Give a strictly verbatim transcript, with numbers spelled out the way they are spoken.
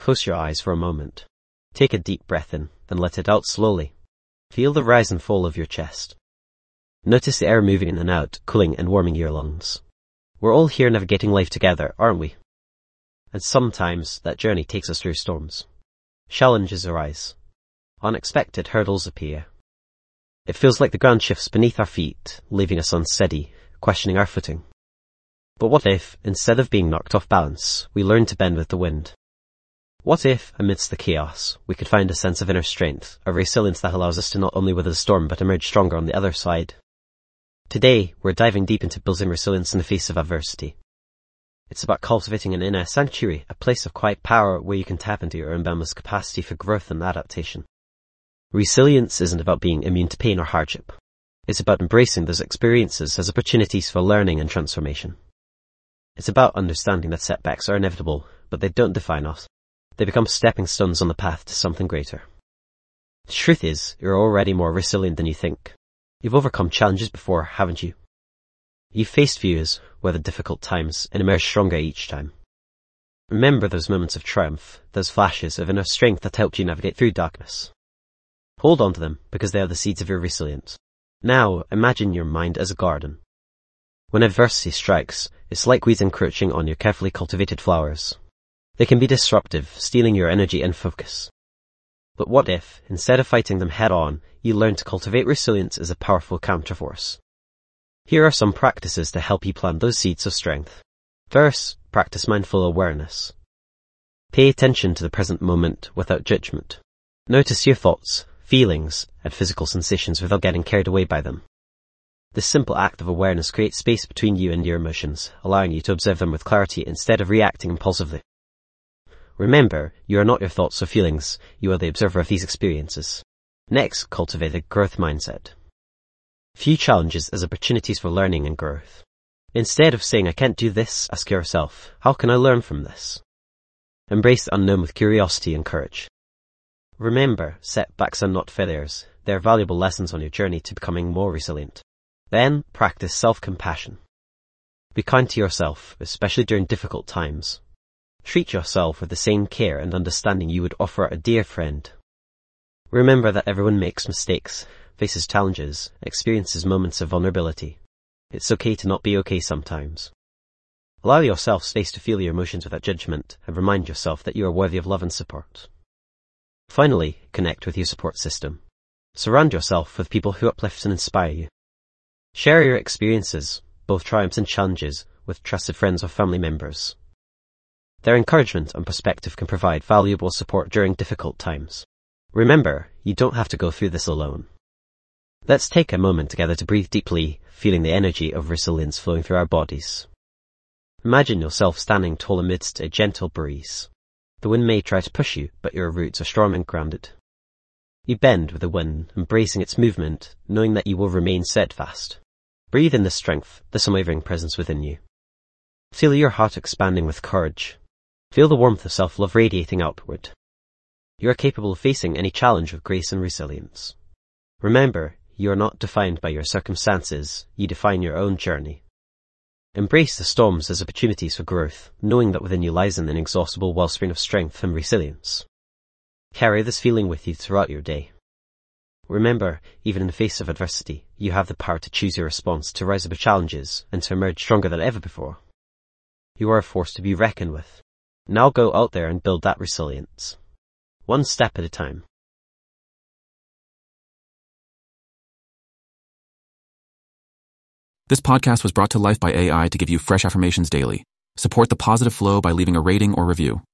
close your eyes for a moment. Take a deep breath in, then let it out slowly. Feel the rise and fall of your chest. Notice the air moving in and out, cooling and warming your lungs. We're all here navigating life together, aren't we? And sometimes that journey takes us through storms. Challenges arise. Unexpected hurdles appear. It feels like the ground shifts beneath our feet, leaving us unsteady, questioning our footing. But what if, instead of being knocked off balance, we learn to bend with the wind? What if, amidst the chaos, we could find a sense of inner strength, a resilience that allows us to not only weather the storm but emerge stronger on the other side? Today, we're diving deep into building resilience in the face of adversity. It's about cultivating an inner sanctuary, a place of quiet power where you can tap into your own boundless capacity for growth and adaptation. Resilience isn't about being immune to pain or hardship. It's about embracing those experiences as opportunities for learning and transformation. It's about understanding that setbacks are inevitable, but they don't define us. They become stepping stones on the path to something greater. The truth is, you're already more resilient than you think. You've overcome challenges before, haven't you? You've faced fears, weathered difficult times, and emerged stronger each time. Remember those moments of triumph, those flashes of inner strength that helped you navigate through darkness. Hold on to them, because they are the seeds of your resilience. Now, imagine your mind as a garden. When adversity strikes, it's like weeds encroaching on your carefully cultivated flowers. They can be disruptive, stealing your energy and focus. But what if, instead of fighting them head-on, you learn to cultivate resilience as a powerful counterforce? Here are some practices to help you plant those seeds of strength. First, practice mindful awareness. Pay attention to the present moment without judgment. Notice your thoughts, feelings, and physical sensations without getting carried away by them. This simple act of awareness creates space between you and your emotions, allowing you to observe them with clarity instead of reacting impulsively. Remember, you are not your thoughts or feelings, you are the observer of these experiences. Next, cultivate a growth mindset. View challenges as opportunities for learning and growth. Instead of saying, I can't do this, ask yourself, how can I learn from this? Embrace the unknown with curiosity and courage. Remember, setbacks are not failures. They are valuable lessons on your journey to becoming more resilient. Then, practice self-compassion. Be kind to yourself, especially during difficult times. Treat yourself with the same care and understanding you would offer a dear friend. Remember that everyone makes mistakes, faces challenges, experiences moments of vulnerability. It's okay to not be okay sometimes. Allow yourself space to feel your emotions without judgment and remind yourself that you are worthy of love and support. Finally, connect with your support system. Surround yourself with people who uplift and inspire you. Share your experiences, both triumphs and challenges, with trusted friends or family members. Their encouragement and perspective can provide valuable support during difficult times. Remember, you don't have to go through this alone. Let's take a moment together to breathe deeply, feeling the energy of resilience flowing through our bodies. Imagine yourself standing tall amidst a gentle breeze. The wind may try to push you, but your roots are strong and grounded. You bend with the wind, embracing its movement, knowing that you will remain steadfast. Breathe in the strength, this unwavering presence within you. Feel your heart expanding with courage. Feel the warmth of self-love radiating outward. You are capable of facing any challenge with grace and resilience. Remember, you are not defined by your circumstances, you define your own journey. Embrace the storms as opportunities for growth, knowing that within you lies an inexhaustible wellspring of strength and resilience. Carry this feeling with you throughout your day. Remember, even in the face of adversity, you have the power to choose your response, to rise above challenges, and to emerge stronger than ever before. You are a force to be reckoned with. Now go out there and build that resilience. One step at a time. This podcast was brought to life by A I to give you fresh affirmations daily. Support the positive flow by leaving a rating or review.